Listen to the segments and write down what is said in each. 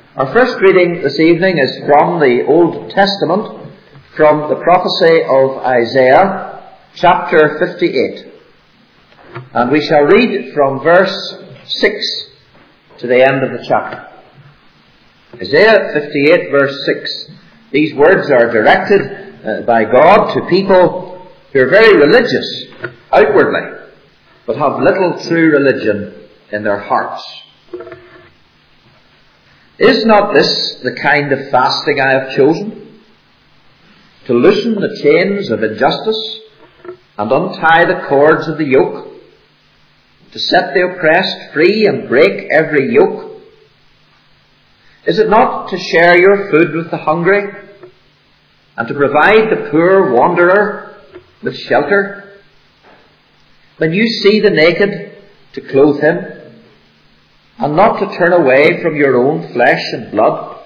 Our first reading this evening is from the Old Testament, from the prophecy of Isaiah, chapter 58. And we shall read from verse 6 to the end of the chapter. Isaiah 58, verse 6. These words are directed by God to people who are very religious outwardly, but have little true religion in their hearts. Is not this the kind of fasting I have chosen? To loosen the chains of injustice and untie the cords of the yoke, to set the oppressed free and break every yoke? Is it not to share your food with the hungry and to provide the poor wanderer with shelter? When you see the naked, to clothe him, and not to turn away from your own flesh and blood?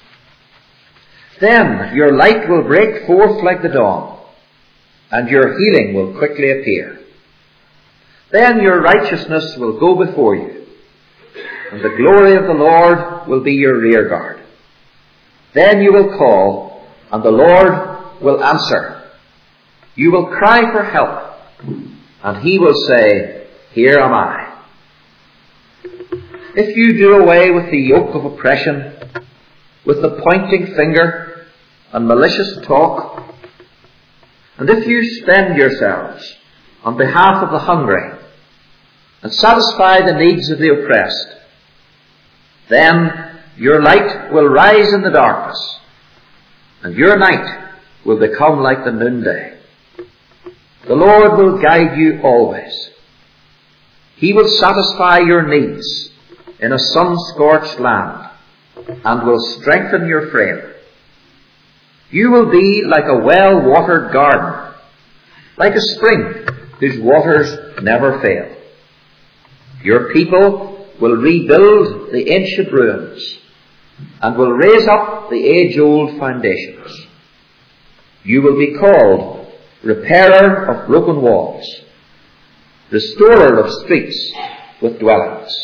Then your light will break forth like the dawn, and your healing will quickly appear. Then your righteousness will go before you, and the glory of the Lord will be your rear guard. Then you will call, and the Lord will answer. You will cry for help, and He will say, Here am I. If you do away with the yoke of oppression, with the pointing finger and malicious talk, and if you spend yourselves on behalf of the hungry and satisfy the needs of the oppressed, then your light will rise in the darkness, and your night will become like the noonday. The Lord will guide you always. He will satisfy your needs in a sun-scorched land, and will strengthen your frame. You will be like a well-watered garden, like a spring whose waters never fail. Your people will rebuild the ancient ruins, and will raise up the age-old foundations. You will be called repairer of broken walls, restorer of streets with dwellings.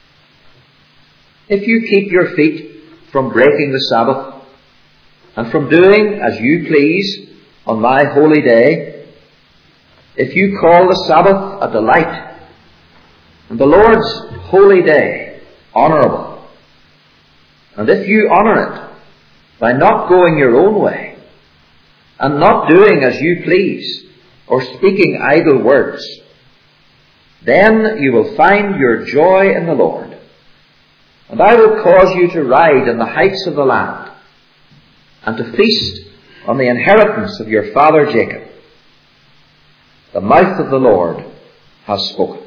If you keep your feet from breaking the Sabbath, and from doing as you please on my holy day, if you call the Sabbath a delight, and the Lord's holy day honourable, and if you honour it by not going your own way, and not doing as you please, or speaking idle words, then you will find your joy in the Lord. And I will cause you to ride in the heights of the land, and to feast on the inheritance of your father Jacob. The mouth of the Lord has spoken.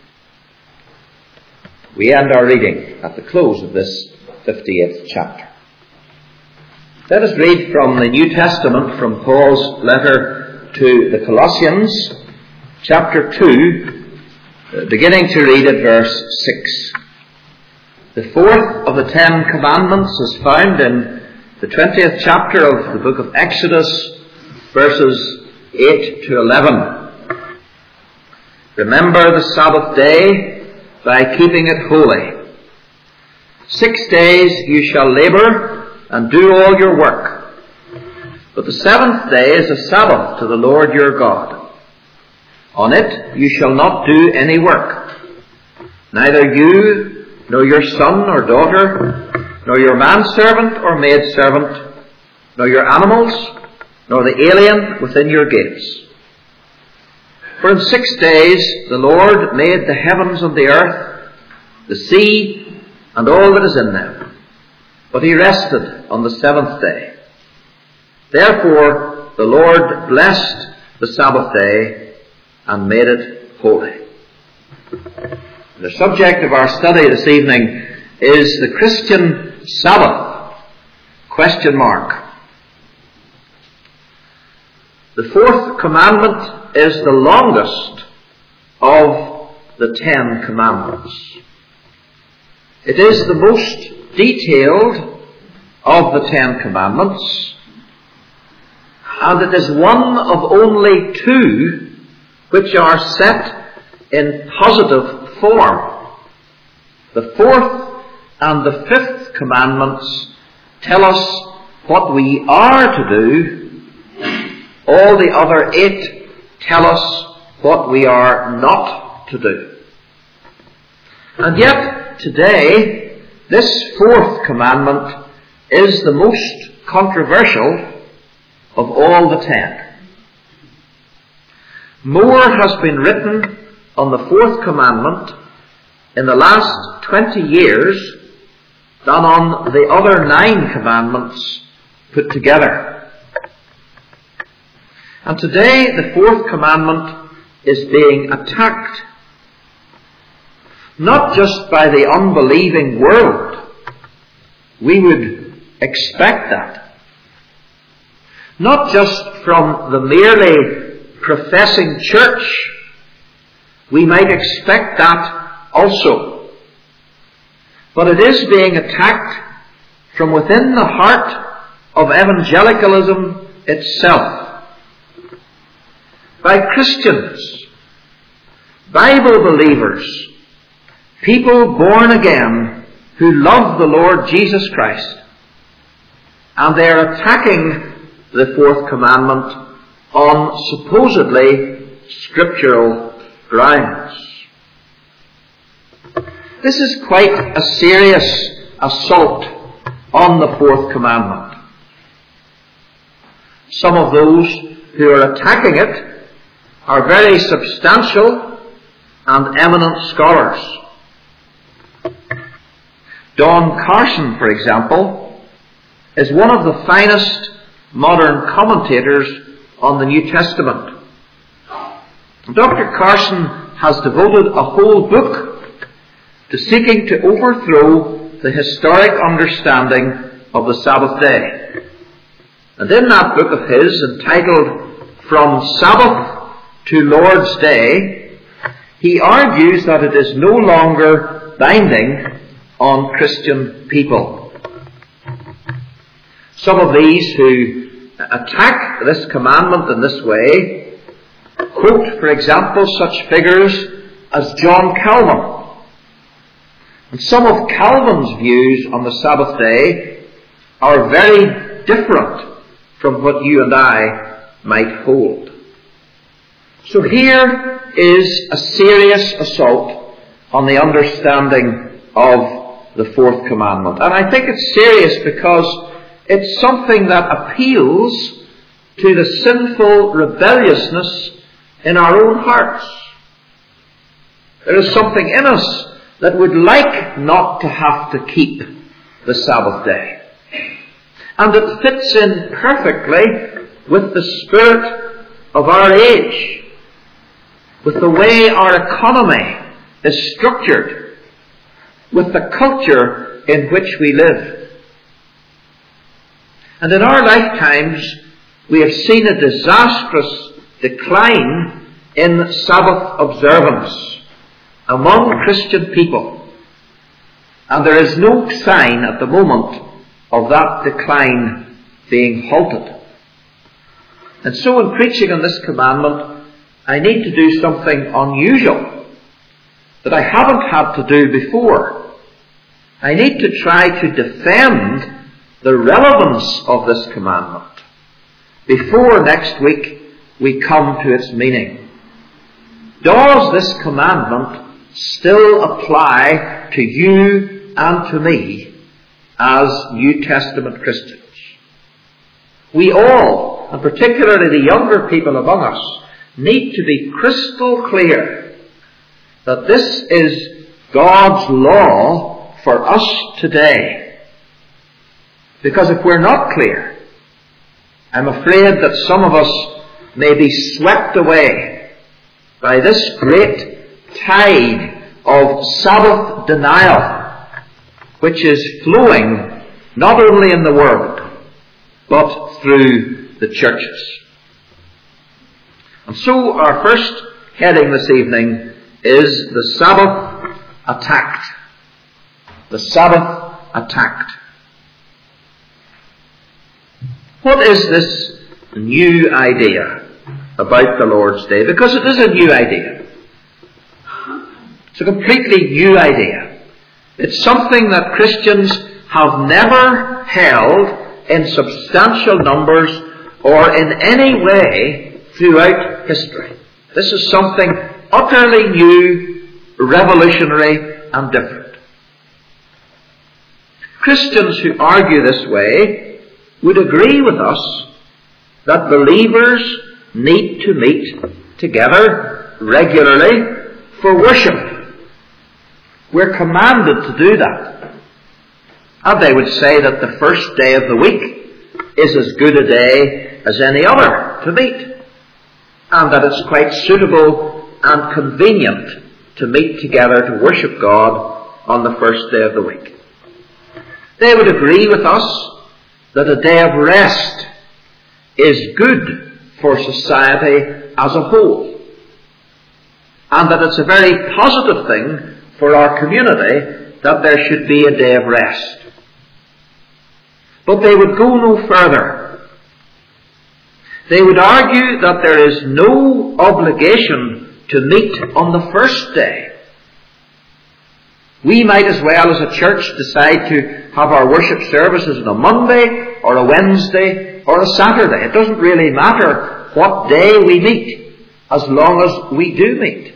We end our reading at the close of this 58th chapter. Let us read from the New Testament, from Paul's letter to the Colossians, chapter 2, beginning to read at verse 6. The fourth of the 10 commandments is found in the 20th chapter of the book of Exodus, verses 8 to 11. Remember the Sabbath day by keeping it holy. 6 days you shall labour and do all your work. But the seventh day is a Sabbath to the Lord your God. On it you shall not do any work, neither you, nor your son or daughter, nor your manservant or maidservant, nor your animals, nor the alien within your gates. For in 6 days the Lord made the heavens and the earth, the sea, and all that is in them. But He rested on the seventh day. Therefore the Lord blessed the Sabbath day and made it holy. The subject of our study this evening is the Christian Sabbath? ? The fourth commandment is the longest of the 10 commandments. It is the most detailed of the 10 commandments, and it is one of only 2 which are set in positive form. The fourth and the fifth commandments tell us what we are to do. All the other 8 tell us what we are not to do. And yet, today, this 4th commandment is the most controversial of all the 10. More has been written on the 4th commandment in the last 20 years than on the other 9 commandments put together. And today the 4th commandment is being attacked, not just by the unbelieving world. We would expect that. Not just from the merely professing church. We might expect that also. But it is being attacked from within the heart of evangelicalism itself. By Christians, Bible believers, people born again who love the Lord Jesus Christ. And they are attacking the 4th commandment on supposedly scriptural grounds. This is quite a serious assault on the 4th commandment. Some of those who are attacking it are very substantial and eminent scholars. Don Carson, for example, is one of the finest modern commentators on the New Testament. Dr. Carson has devoted a whole book to seeking to overthrow the historic understanding of the Sabbath day. And in that book of his, entitled From Sabbath to Lord's Day, he argues that it is no longer binding on Christian people. Some of these who attack this commandment in this way quote, for example, such figures as John Calvin. And some of Calvin's views on the Sabbath day are very different from what you and I might hold. So here is a serious assault on the understanding of the 4th commandment. And I think it's serious because it's something that appeals to the sinful rebelliousness in our own hearts. There is something in us that would like not to have to keep the Sabbath day. And it fits in perfectly with the spirit of our age, with the way our economy is structured, with the culture in which we live. And in our lifetimes, we have seen a disastrous decline in Sabbath observance among Christian people. And there is no sign at the moment of that decline being halted. And so in preaching on this commandment, I need to do something unusual that I haven't had to do before. I need to try to defend the relevance of this commandment before next week we come to its meaning. Does this commandment still apply to you and to me as New Testament Christians? We all, and particularly the younger people among us, need to be crystal clear that this is God's law for us today. Because if we're not clear, I'm afraid that some of us may be swept away by this great tide of Sabbath denial, which is flowing not only in the world, but through the churches. And so our first heading this evening is the Sabbath attacked. The Sabbath attacked. What is this new idea about the Lord's Day? Because it is a new idea. It's a completely new idea. It's something that Christians have never held in substantial numbers or in any way throughout history. This is something utterly new, revolutionary, and different. Christians who argue this way would agree with us that believers need to meet together regularly for worship. We're commanded to do that. And they would say that the first day of the week is as good a day as any other to meet, and that it's quite suitable and convenient to meet together to worship God on the first day of the week. They would agree with us that a day of rest is good for society as a whole, and that it's a very positive thing for our community that there should be a day of rest. But they would go no further. They would argue that there is no obligation to meet on the first day. We might as well as a church decide to have our worship services on a Monday or a Wednesday or a Saturday. It doesn't really matter what day we meet, as long as we do meet.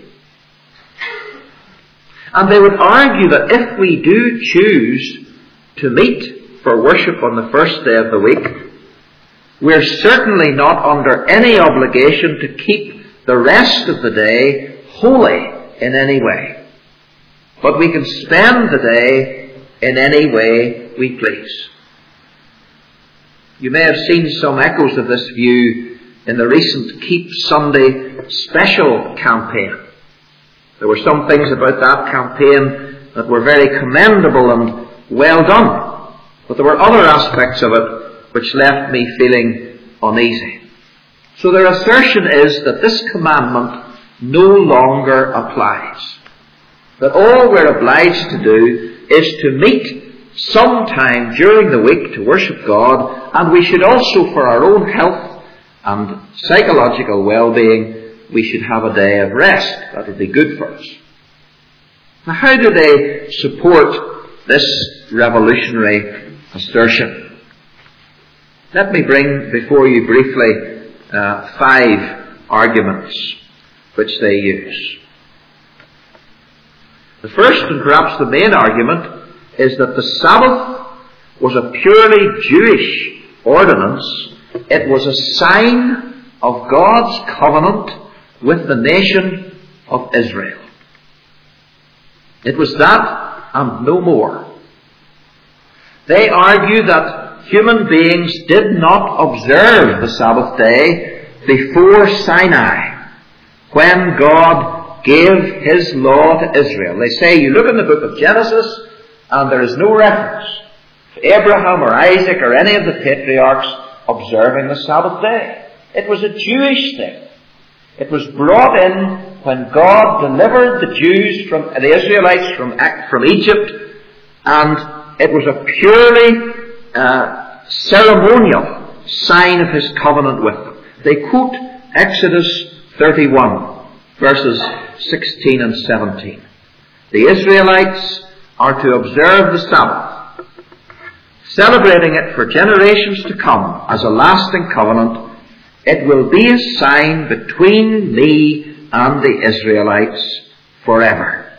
And they would argue that if we do choose to meet for worship on the first day of the week, we're certainly not under any obligation to keep the rest of the day holy in any way. But we can spend the day in any way we please. You may have seen some echoes of this view in the recent Keep Sunday special campaign. There were some things about that campaign that were very commendable and well done, but there were other aspects of it which left me feeling uneasy. So their assertion is that this commandment no longer applies. That all we're obliged to do is to meet sometime during the week to worship God, and we should also, for our own health and psychological well-being, we should have a day of rest. That would be good for us. Now, how do they support this revolutionary assertion? Let me bring before you briefly 5 arguments which they use. The first, and perhaps the main argument, is that the Sabbath was a purely Jewish ordinance. It was a sign of God's covenant with the nation of Israel. It was that and no more. They argue that human beings did not observe the Sabbath day before Sinai, when God gave His law to Israel. They say, you look in the book of Genesis, and there is no reference to Abraham or Isaac or any of the patriarchs observing the Sabbath day. It was a Jewish thing. It was brought in when God delivered the Jews the Israelites from Egypt, and it was a purely ceremonial sign of His covenant with them. They quote Exodus 31, verses 16 and 17. The Israelites are to observe the Sabbath, celebrating it for generations to come as a lasting covenant. It will be a sign between me and the Israelites forever.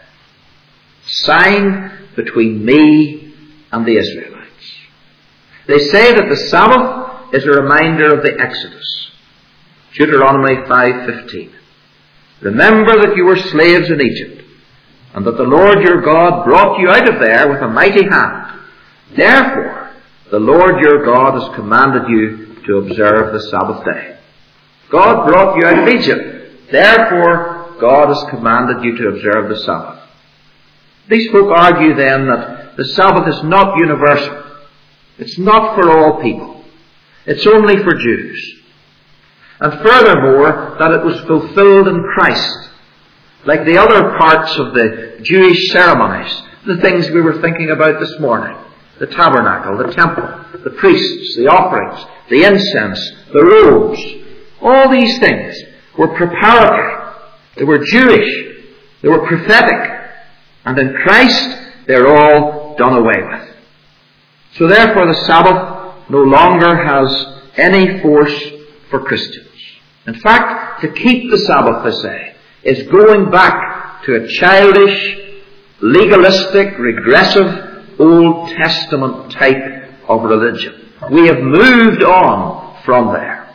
Sign between me and the Israelites. They say that the Sabbath is a reminder of the Exodus. Deuteronomy 5:15. Remember that you were slaves in Egypt, and that the Lord your God brought you out of there with a mighty hand. Therefore, the Lord your God has commanded you to observe the Sabbath day. God brought you out of Egypt. Therefore, God has commanded you to observe the Sabbath. These folk argue then that the Sabbath is not universal. It's not for all people. It's only for Jews. And furthermore, that it was fulfilled in Christ. Like the other parts of the Jewish ceremonies, the things we were thinking about this morning. The tabernacle, the temple, the priests, the offerings, the incense, the robes. All these things were preparatory. They were Jewish. They were prophetic. And in Christ, they're all done away with. So therefore the Sabbath no longer has any force for Christians. In fact, to keep the Sabbath, they say, is going back to a childish, legalistic, regressive, Old Testament type of religion. We have moved on from there.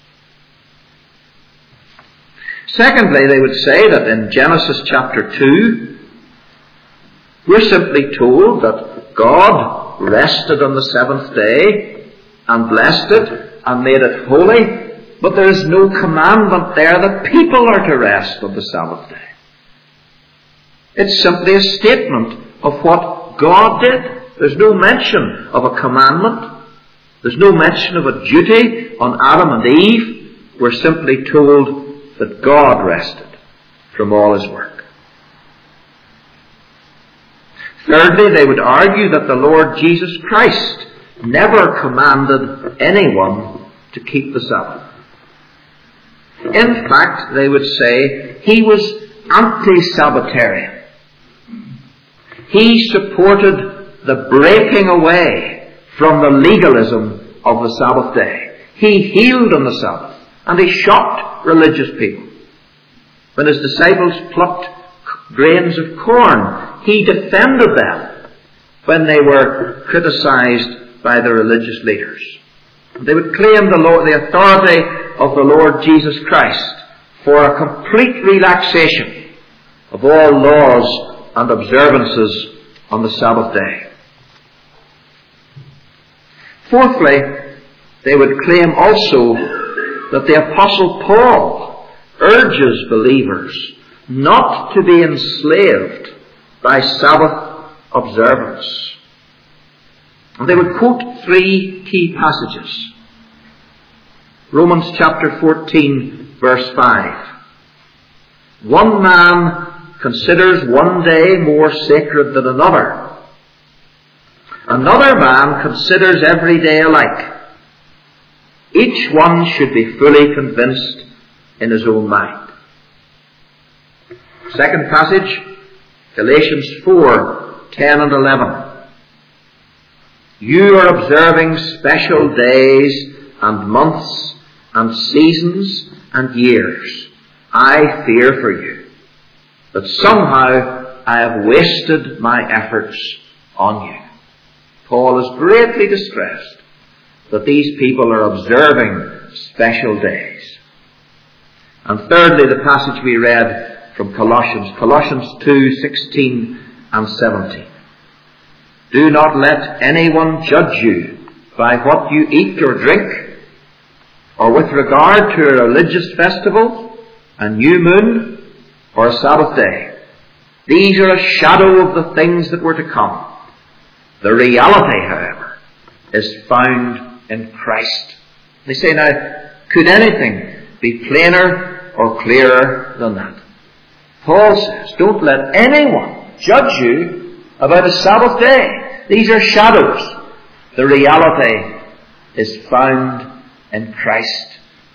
Secondly, they would say that in Genesis chapter 2, we're simply told that God rested on the seventh day and blessed it and made it holy, but there is no commandment there that people are to rest on the Sabbath day. It's simply a statement of what God did. There's no mention of a commandment. There's no mention of a duty on Adam and Eve. We're simply told that God rested from all his work. Thirdly, they would argue that the Lord Jesus Christ never commanded anyone to keep the Sabbath. In fact, they would say he was anti-Sabbatarian. He supported the breaking away from the legalism of the Sabbath day. He healed on the Sabbath, and he shocked religious people. When his disciples plucked grains of corn, he defended them when they were criticized by the religious leaders. They would claim the authority of the Lord Jesus Christ for a complete relaxation of all laws and observances on the Sabbath day. Fourthly, they would claim also that the Apostle Paul urges believers not to be enslaved by Sabbath observance. And they would quote three key passages. Romans chapter 14, verse 5. One man considers one day more sacred than another. Another man considers every day alike. Each one should be fully convinced in his own mind. Second passage, Galatians 4, 10 and 11. You are observing special days and months and seasons and years. I fear for you that somehow I have wasted my efforts on you. Paul is greatly distressed that these people are observing special days. And thirdly, the passage we read from Colossians 2:16 and 17. Do not let anyone judge you by what you eat or drink, or with regard to a religious festival, a new moon, or a Sabbath day. These are a shadow of the things that were to come. The reality, however, is found in Christ. They say, now, could anything be plainer or clearer than that? Paul says, don't let anyone judge you about a Sabbath day. These are shadows. The reality is found in Christ.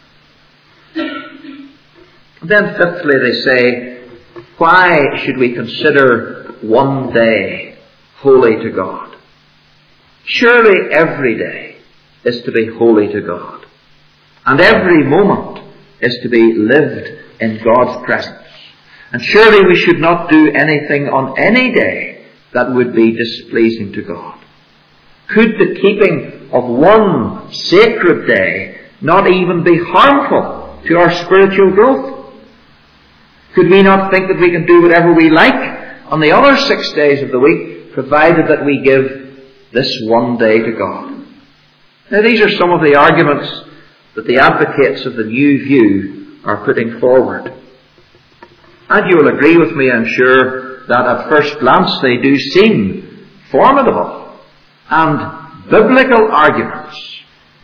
And then fifthly, they say, why should we consider one day holy to God? Surely every day is to be holy to God. And every moment is to be lived in God's presence. And surely we should not do anything on any day that would be displeasing to God. Could the keeping of one sacred day not even be harmful to our spiritual growth? Could we not think that we can do whatever we like on the other 6 days of the week, provided that we give this one day to God? Now, these are some of the arguments that the advocates of the new view are putting forward. And you will agree with me, I'm sure, that at first glance they do seem formidable and biblical arguments.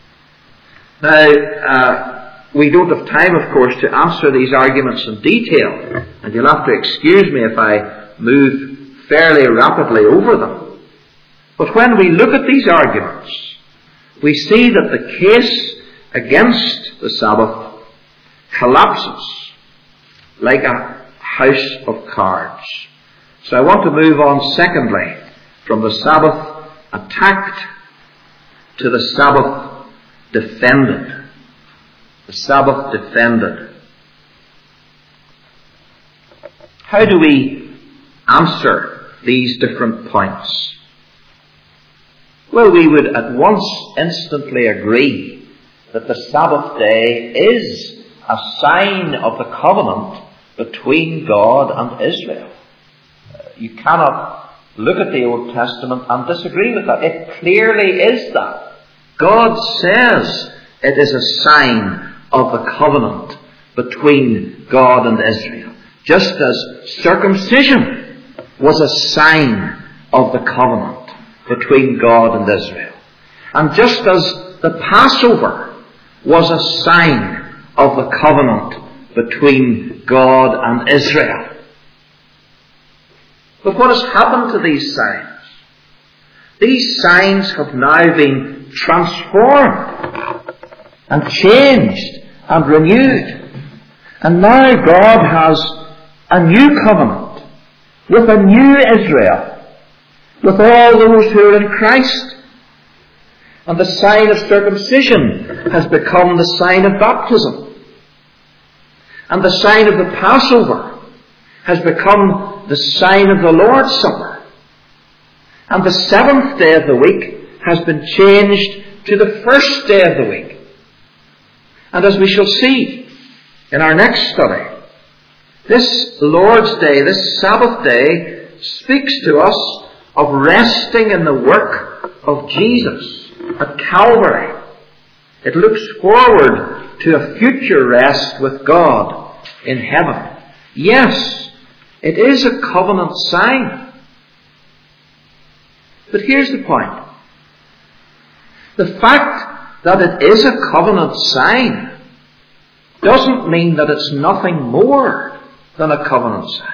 Now, we don't have time, of course, to answer these arguments in detail, and you'll have to excuse me if I move fairly rapidly over them. But when we look at these arguments, we see that the case against the Sabbath collapses like a house of cards. So I want to move on, secondly, from the Sabbath attacked to the Sabbath defended. The Sabbath defended. How do we answer these different points? Well, we would at once instantly agree that the Sabbath day is a sign of the covenant between God and Israel. You cannot look at the Old Testament and disagree with that. It clearly is that. God says it is a sign of the covenant between God and Israel. Just as circumcision was a sign of the covenant between God and Israel. And just as the Passover was a sign of the covenant between God and Israel. But what has happened to these signs? These signs have now been transformed and changed and renewed. And now God has a new covenant with a new Israel, with all those who are in Christ. And the sign of circumcision has become the sign of baptism. And the sign of the Passover has become the sign of the Lord's Supper. And the seventh day of the week has been changed to the first day of the week. And as we shall see in our next study, this Lord's Day, this Sabbath day, speaks to us of resting in the work of Jesus at Calvary. It looks forward to a future rest with God in heaven. Yes, it is a covenant sign. But here's the point. The fact that it is a covenant sign doesn't mean that it's nothing more than a covenant sign.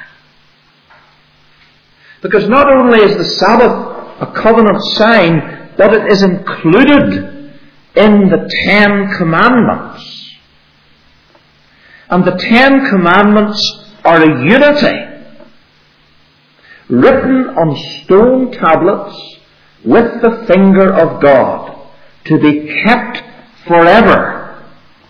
Because not only is the Sabbath a covenant sign, but it is included in the 10 Commandments. And the 10 Commandments are a unity, written on stone tablets with the finger of God, to be kept forever.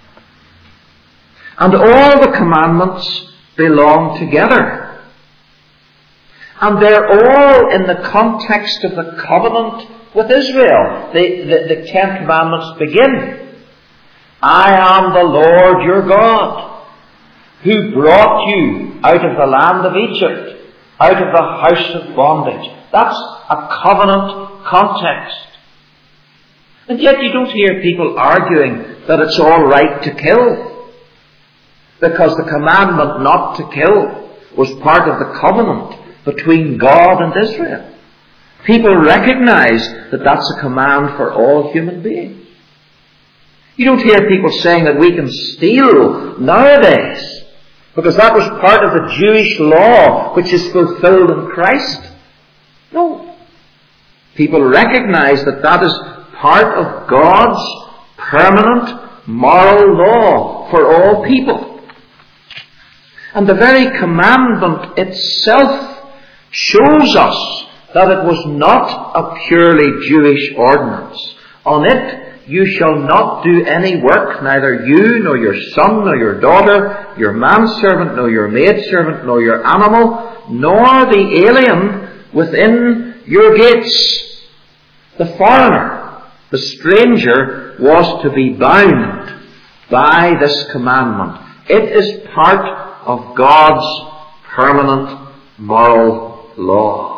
And all the commandments belong together. And they're all in the context of the covenant with Israel. The 10 Commandments begin, I am the Lord your God, who brought you out of the land of Egypt, out of the house of bondage. That's a covenant context. And yet you don't hear people arguing that it's all right to kill, because the commandment not to kill was part of the covenant between God and Israel. People recognize that that's a command for all human beings. You don't hear people saying that we can steal nowadays, because that was part of the Jewish law which is fulfilled in Christ. No. People recognize that that is part of God's permanent moral law for all people. And the very commandment itself shows us that it was not a purely Jewish ordinance. On it you shall not do any work, neither you, nor your son, nor your daughter, your manservant, nor your maidservant, nor your animal, nor the alien within your gates. The foreigner, the stranger, was to be bound by this commandment. It is part of God's permanent moral law.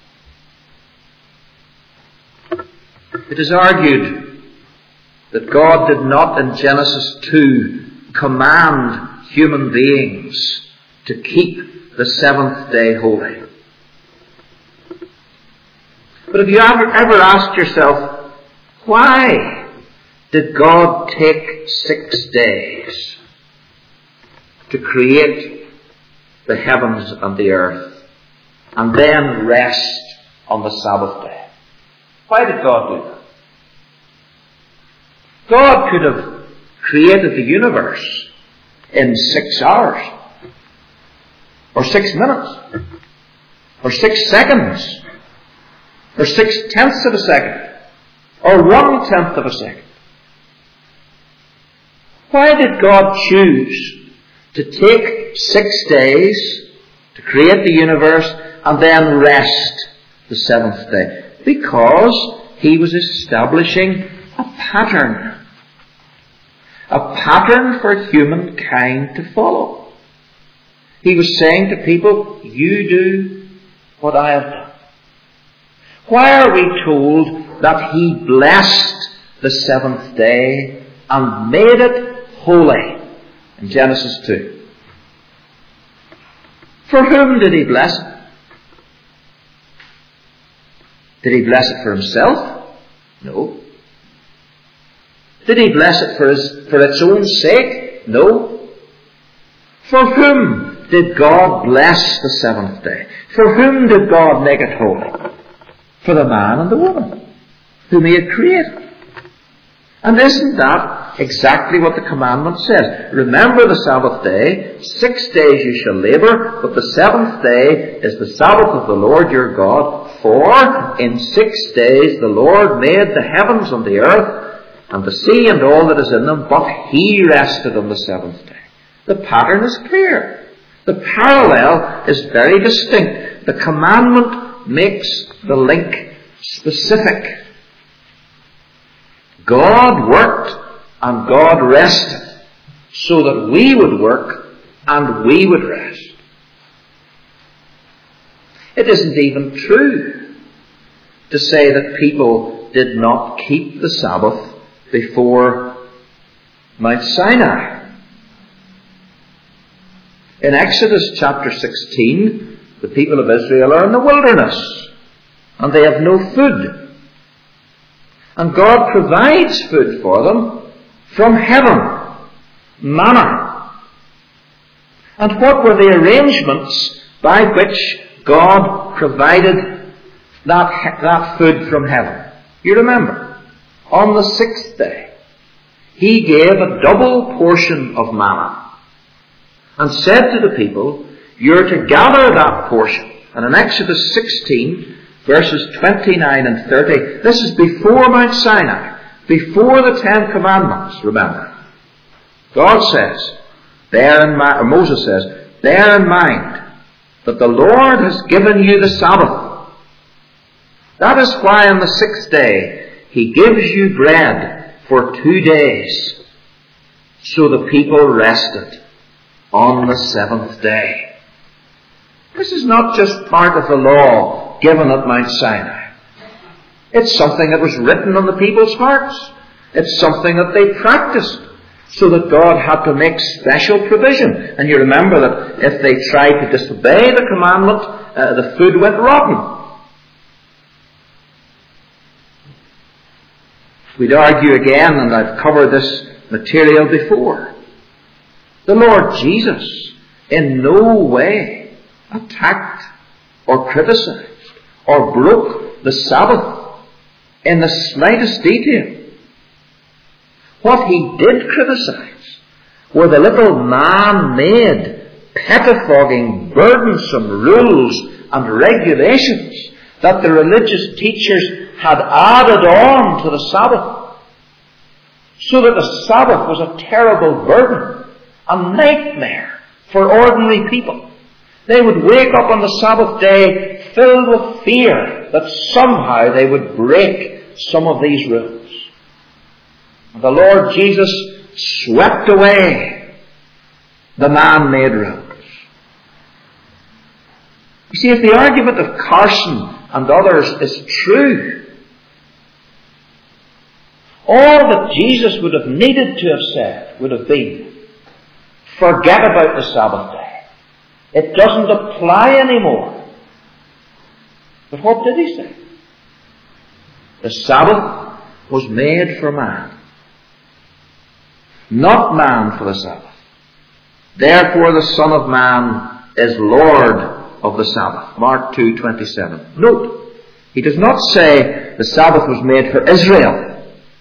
It is argued that God did not in Genesis 2 command human beings to keep the seventh day holy. But have you ever asked yourself, why did God take 6 days to create the heavens and the earth and then rest on the Sabbath day? Why did God do that? God could have created the universe in 6 hours, or 6 minutes, or 6 seconds, or 6/10 of a second. or 1/10 of a second. Why did God choose to take 6 days to create the universe and then rest the 7th day? Because He was establishing a pattern. A pattern for humankind to follow. He was saying to people, you do what I have done. Why are we told that He blessed the 7th day and made it holy in Genesis 2? For whom did He bless it? Did He bless it for Himself? No. Did He bless it for its own sake? No. For whom did God bless the 7th day? For whom did God make it holy? For the man and the woman whom He had created. And isn't that exactly what the commandment says? Remember the Sabbath day. 6 days you shall labour, but the 7th day is the Sabbath of the Lord your God. For in 6 days the Lord made the heavens and the earth and the sea and all that is in them, but He rested on the 7th day. The pattern is clear. The parallel is very distinct. The commandment makes the link specific. God worked and God rested so that we would work and we would rest. It isn't even true to say that people did not keep the Sabbath before Mount Sinai. In Exodus chapter 16, the people of Israel are in the wilderness and they have no food. And God provides food for them from heaven, manna. And what were the arrangements by which God provided that food from heaven? You remember, on the 6th day, He gave a double portion of manna and said to the people, you're to gather that portion. And in Exodus 16, verses 29 and 30, this is before Mount Sinai, before the 10 Commandments, remember. God says, Moses says, bear in mind that the Lord has given you the Sabbath. That is why on the 6th day He gives you bread for 2 days. So the people rested on the 7th day. This is not just part of the law given at Mount Sinai. It's something that was written on the people's hearts. It's something that they practiced, so that God had to make special provision. And you remember that if they tried to disobey the commandment, the food went rotten. We'd argue again, and I've covered this material before, the Lord Jesus in no way attacked or criticized or broke the Sabbath in the slightest detail. What He did criticize were the little man-made, pettifogging, burdensome rules and regulations that the religious teachers had added on to the Sabbath, so that the Sabbath was a terrible burden, a nightmare for ordinary people. They would wake up on the Sabbath day filled with fear that somehow they would break some of these rules. And the Lord Jesus swept away the man-made rules. You see, if the argument of Carson and others is true, all that Jesus would have needed to have said would have been, forget about the Sabbath day. It doesn't apply anymore. But what did He say? The Sabbath was made for man, not man for the Sabbath. Therefore the Son of Man is Lord of the Sabbath. Mark 2:27. Note, He does not say the Sabbath was made for Israel,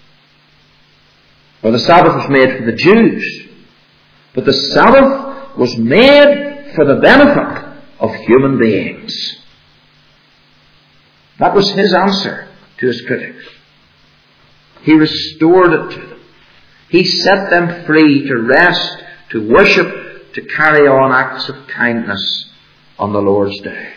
or the Sabbath was made for the Jews, but the Sabbath was made for the benefit of human beings. That was His answer to His critics. He restored it to them. He set them free to rest, to worship, to carry on acts of kindness on the Lord's day.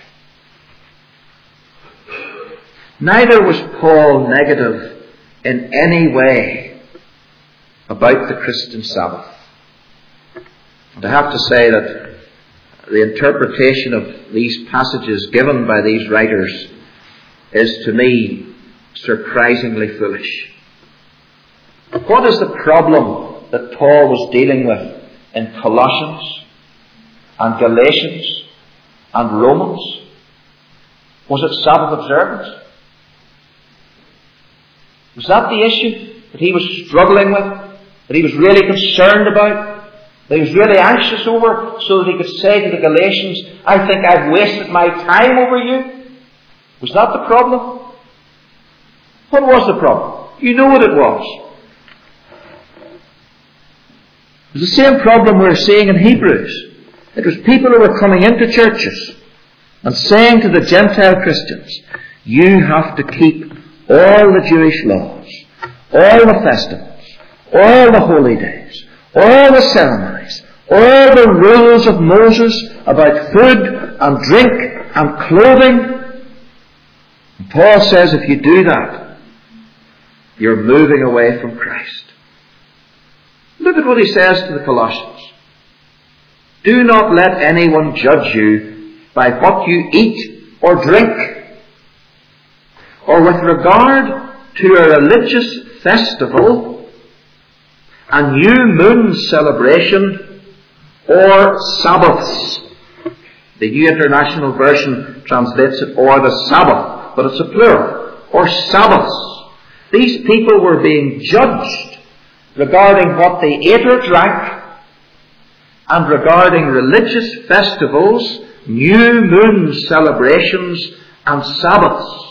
Neither was Paul negative in any way about the Christian Sabbath. And I have to say that the interpretation of these passages given by these writers is, to me, surprisingly foolish. What is the problem that Paul was dealing with in Colossians and Galatians and Romans? Was it Sabbath observance? Was that the issue that he was struggling with? That he was really concerned about? That he was really anxious over, so that he could say to the Galatians, I think I've wasted my time over you? Was that the problem? What was the problem? You know what it was. It was the same problem we're seeing in Hebrews. It was people who were coming into churches and saying to the Gentile Christians, you have to keep all the Jewish laws, all the festivals, all the holy days, all the ceremonies, all the rules of Moses about food and drink and clothing. And Paul says if you do that, you're moving away from Christ. Look at what he says to the Colossians. Do not let anyone judge you by what you eat or drink, or with regard to a religious festival, a new moon celebration, or Sabbaths. The New International Version translates it, or the Sabbath, but it's a plural, or Sabbaths. These people were being judged regarding what they ate or drank, and regarding religious festivals, new moon celebrations, and Sabbaths.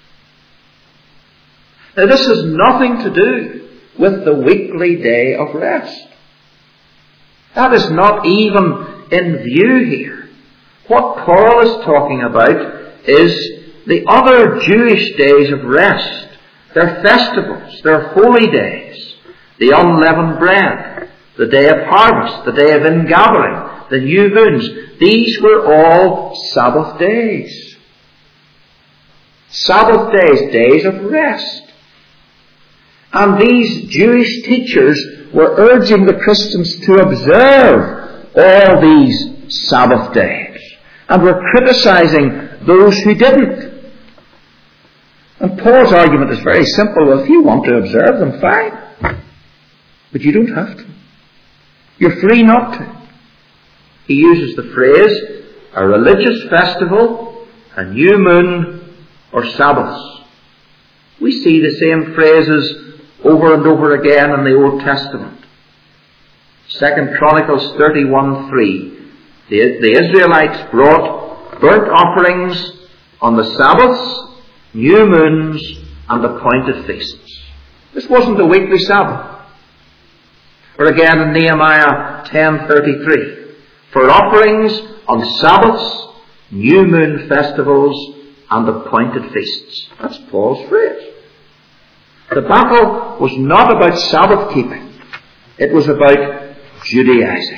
Now this has nothing to do with the weekly day of rest. That is not even in view here. What Paul is talking about is the other Jewish days of rest, their festivals, their holy days, the unleavened bread, the day of harvest, the day of ingathering, the new moons. These were all Sabbath days. Sabbath days, days of rest. And these Jewish teachers were urging the Christians to observe all these Sabbath days, and were criticizing those who didn't. And Paul's argument is very simple. Well, if you want to observe them, fine. But you don't have to. You're free not to. He uses the phrase, a religious festival, a new moon, or Sabbaths. We see the same phrases over and over again in the Old Testament. 2 Chronicles 31:3. The Israelites brought burnt offerings on the Sabbaths, new moons, and appointed feasts. This wasn't a weekly Sabbath. Or again in Nehemiah 10:33. For offerings on Sabbaths, new moon festivals, and appointed feasts. That's Paul's phrase. The battle was not about Sabbath keeping. It was about Judaizing.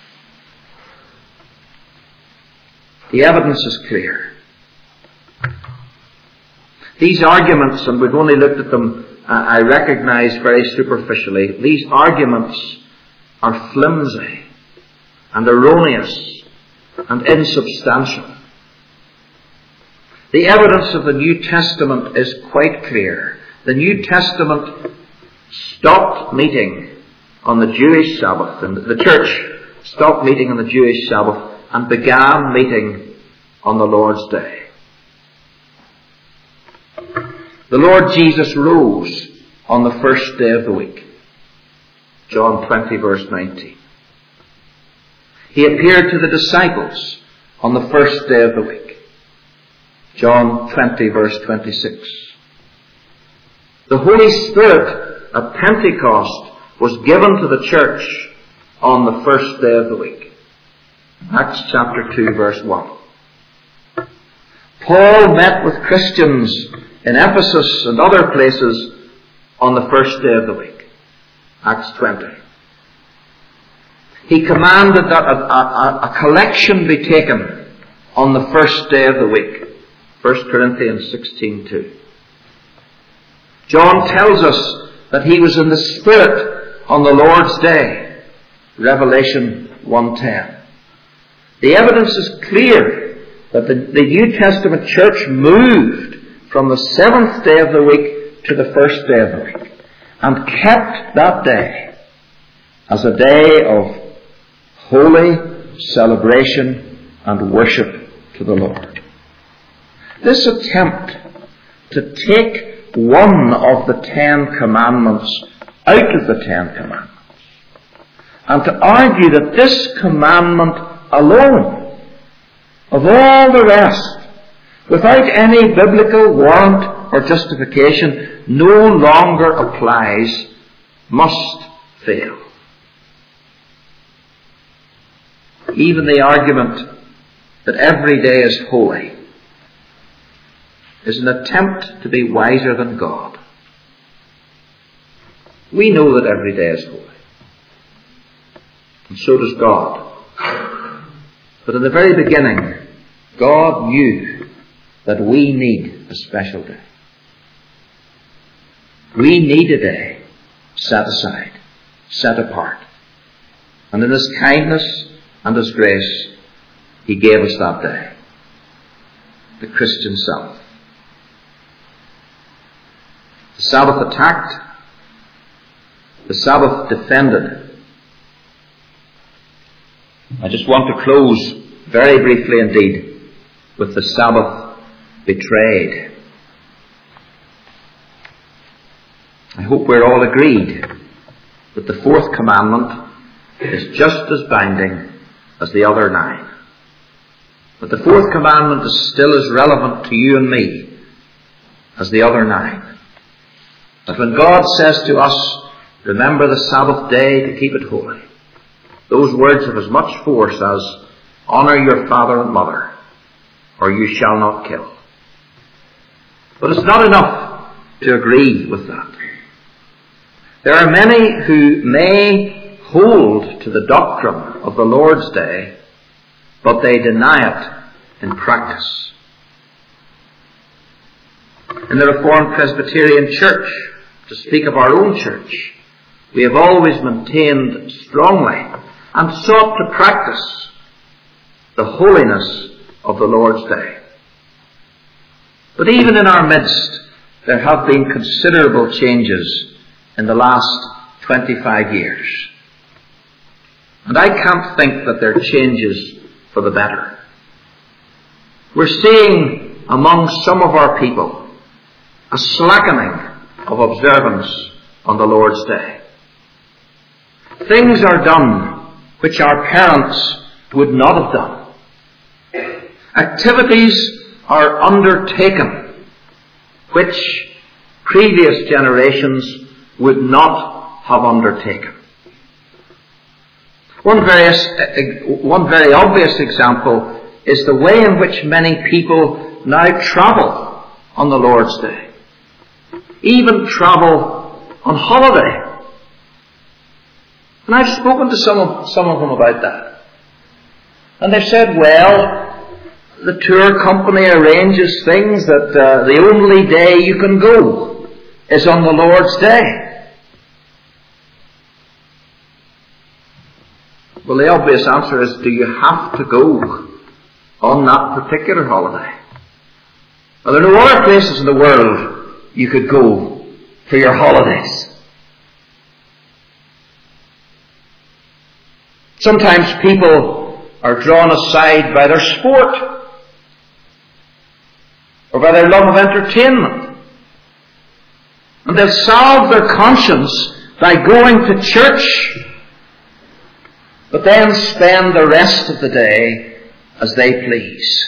The evidence is clear. These arguments, and we've only looked at them, I recognize very superficially, these arguments are flimsy and erroneous and insubstantial. The evidence of the New Testament is quite clear. The New Testament stopped meeting on the Jewish Sabbath, and the church stopped meeting on the Jewish Sabbath and began meeting on the Lord's Day. The Lord Jesus rose on the first day of the week. John 20 verse 19. He appeared to the disciples on the first day of the week. John 20 verse 26. The Holy Spirit at Pentecost was given to the church on the first day of the week. Acts chapter 2 verse 1. Paul met with Christians in Ephesus and other places on the first day of the week. Acts 20. He commanded that a collection be taken on the first day of the week. 1 Corinthians 16:2. John tells us that he was in the Spirit on the Lord's day. Revelation 1:10. The evidence is clear that the New Testament church moved from the seventh day of the week to the first day of the week, and kept that day as a day of holy celebration and worship to the Lord. This attempt to take one of the 10 Commandments out of the 10 Commandments, and to argue that this commandment alone, of all the rest, without any biblical warrant or justification, no longer applies, must fail. Even the argument that every day is holy is an attempt to be wiser than God. We know that every day is holy, and so does God. But in the very beginning, God knew that we need a special day. We need a day set aside, set apart. And in His kindness and His grace, He gave us that day, the Christian Sabbath. The Sabbath attacked, the Sabbath defended. I just want to close very briefly indeed with the Sabbath betrayed. I hope we're all agreed that the fourth commandment is just as binding as the other 9. But the fourth commandment is still as relevant to you and me as the other 9. That when God says to us, remember the Sabbath day to keep it holy, those words have as much force as honor your father and mother, or you shall not kill. But it's not enough to agree with that. There are many who may hold to the doctrine of the Lord's Day, but they deny it in practice. In the Reformed Presbyterian Church, to speak of our own church, we have always maintained strongly and sought to practice the holiness of the Lord's Day. But even in our midst, there have been considerable changes in the last 25 years. And I can't think that they're changes for the better. We're seeing among some of our people a slackening of observance on the Lord's Day. Things are done which our parents would not have done. Activities are undertaken which previous generations would not have undertaken. One very obvious example is the way in which many people now travel on the Lord's Day, even travel on holiday. And I've spoken to some of them about that. And they've said, well, the tour company arranges things that the only day you can go is on the Lord's Day. Well, the obvious answer is, do you have to go on that particular holiday? Are there no other places in the world you could go for your holidays? Sometimes people are drawn aside by their sport or by their love of entertainment. And they'll salve their conscience by going to church, but then spend the rest of the day as they please.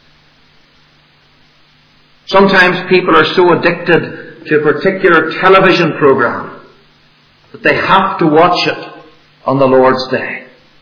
Sometimes people are so addicted to a particular television program that they have to watch it on the Lord's Day.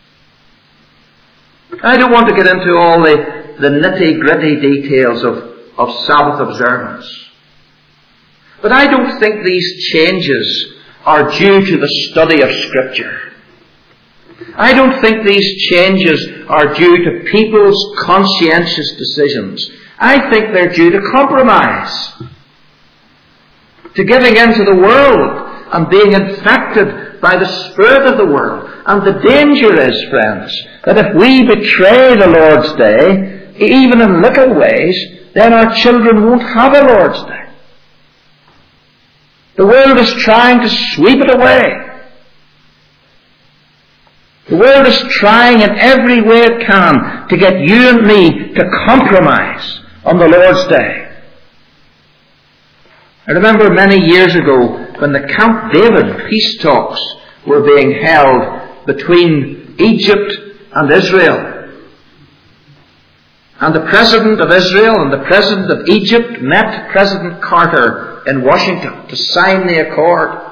I don't want to get into all the nitty-gritty details of Sabbath observance. But I don't think these changes are due to the study of Scripture. I don't think these changes are due to people's conscientious decisions. I think they're due to compromise, to giving into the world and being infected by the spirit of the world. And the danger is, friends, that if we betray the Lord's Day, even in little ways, then our children won't have a Lord's Day. The world is trying to sweep it away. The world is trying in every way it can to get you and me to compromise on the Lord's Day. I remember many years ago when the Camp David peace talks were being held between Egypt and Israel. And the President of Israel and the President of Egypt met President Carter in Washington to sign the accord.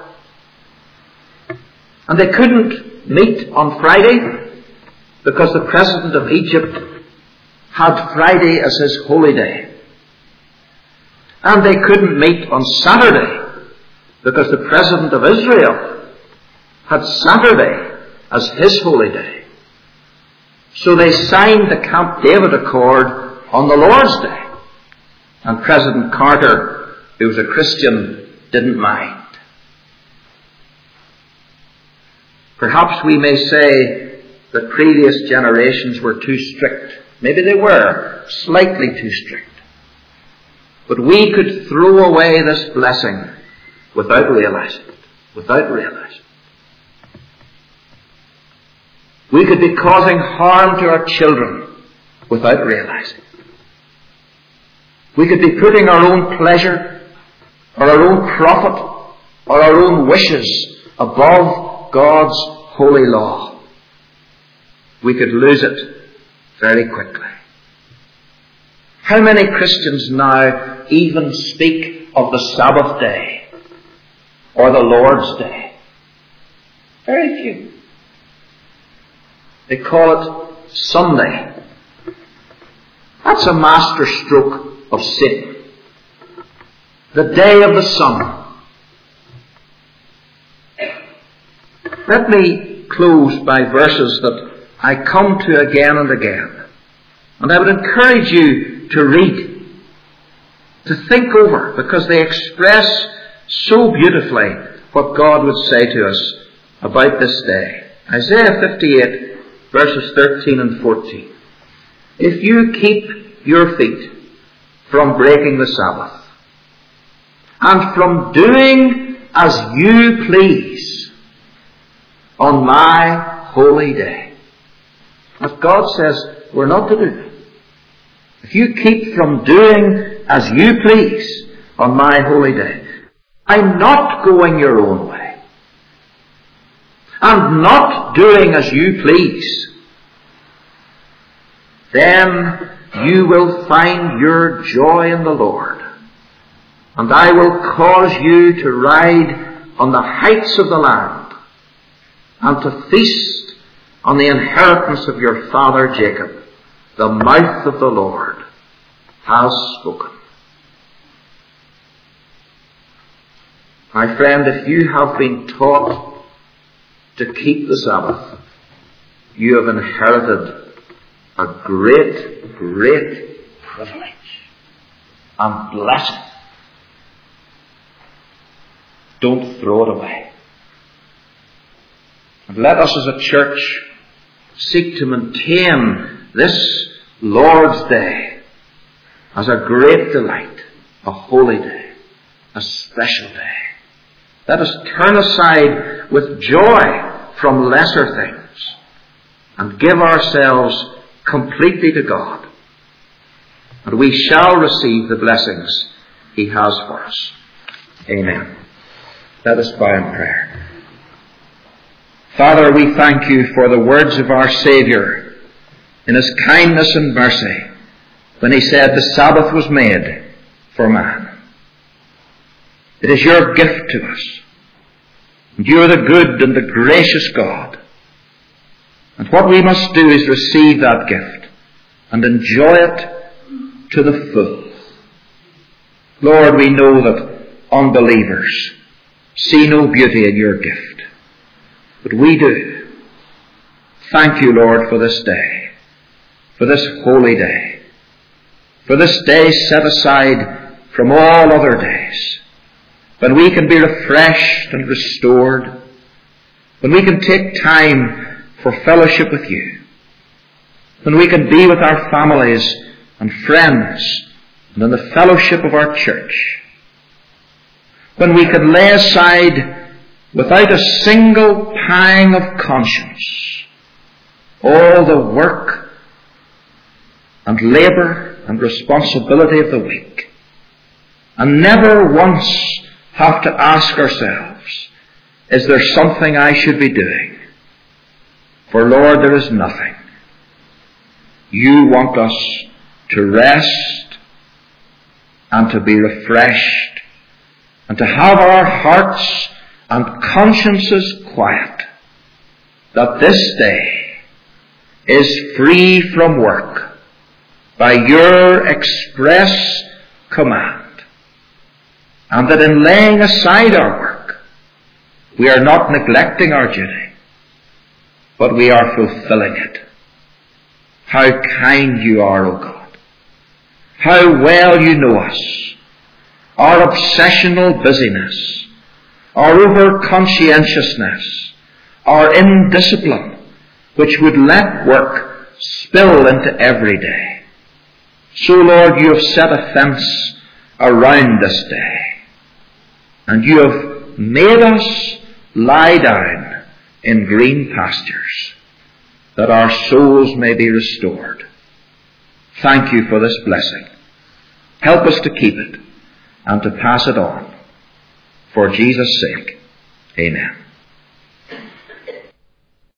And they couldn't meet on Friday because the President of Egypt had Friday as his holy day. And they couldn't meet on Saturday because the President of Israel had Saturday as his holy day. So they signed the Camp David Accord on the Lord's Day. And President Carter, who was a Christian, didn't mind. Perhaps we may say that previous generations were too strict. Maybe they were slightly too strict. But we could throw away this blessing without realizing it. Without realizing it. We could be causing harm to our children without realizing it. We could be putting our own pleasure or our own profit or our own wishes above God's holy law. We could lose it very quickly. How many Christians now even speak of the Sabbath day or the Lord's Day? Very few. They call it Sunday. That's a master stroke of Satan. The day of the sun. Let me close by verses that I come to again and again. And I would encourage you to read, to think over, because they express so beautifully what God would say to us about this day. Isaiah 58, verses 13 and 14. If you keep your feet from breaking the Sabbath, and from doing as you please on my holy day. What God says we're not to do. If you keep from doing as you please on my holy day, I'm not going your own way, and not doing as you please, then you will find your joy in the Lord. And I will cause you to ride on the heights of the land, and to feast on the inheritance of your father Jacob. The mouth of the Lord has spoken. My friend, if you have been taught to keep the Sabbath, you have inherited a great, great privilege and blessing. Don't throw it away. And let us as a church seek to maintain this Lord's Day as a great delight, a holy day, a special day. Let us turn aside with joy from lesser things and give ourselves completely to God. And we shall receive the blessings He has for us. Amen. Let us bow in prayer. Father, we thank you for the words of our Saviour in His kindness and mercy when He said the Sabbath was made for man. It is your gift to us. And you are the good and the gracious God. And what we must do is receive that gift and enjoy it to the full. Lord, we know that unbelievers see no beauty in your gift. But we do. Thank you, Lord, for this day, for this holy day, for this day set aside from all other days, when we can be refreshed and restored, when we can take time for fellowship with you, when we can be with our families and friends and in the fellowship of our church, when we can lay aside without a single pang of conscience all the work and labour and responsibility of the week, and never once have to ask ourselves, is there something I should be doing? For Lord, there is nothing. You want us to rest and to be refreshed and to have our hearts and consciences quiet, that this day is free from work by your express command, and that in laying aside our work, we are not neglecting our duty, but we are fulfilling it. How kind you are, O God. How well you know us. Our obsessional busyness, our over-conscientiousness, our indiscipline, which would let work spill into every day. So, Lord, you have set a fence around this day, and you have made us lie down in green pastures, that our souls may be restored. Thank you for this blessing. Help us to keep it and to pass it on. For Jesus' sake, amen.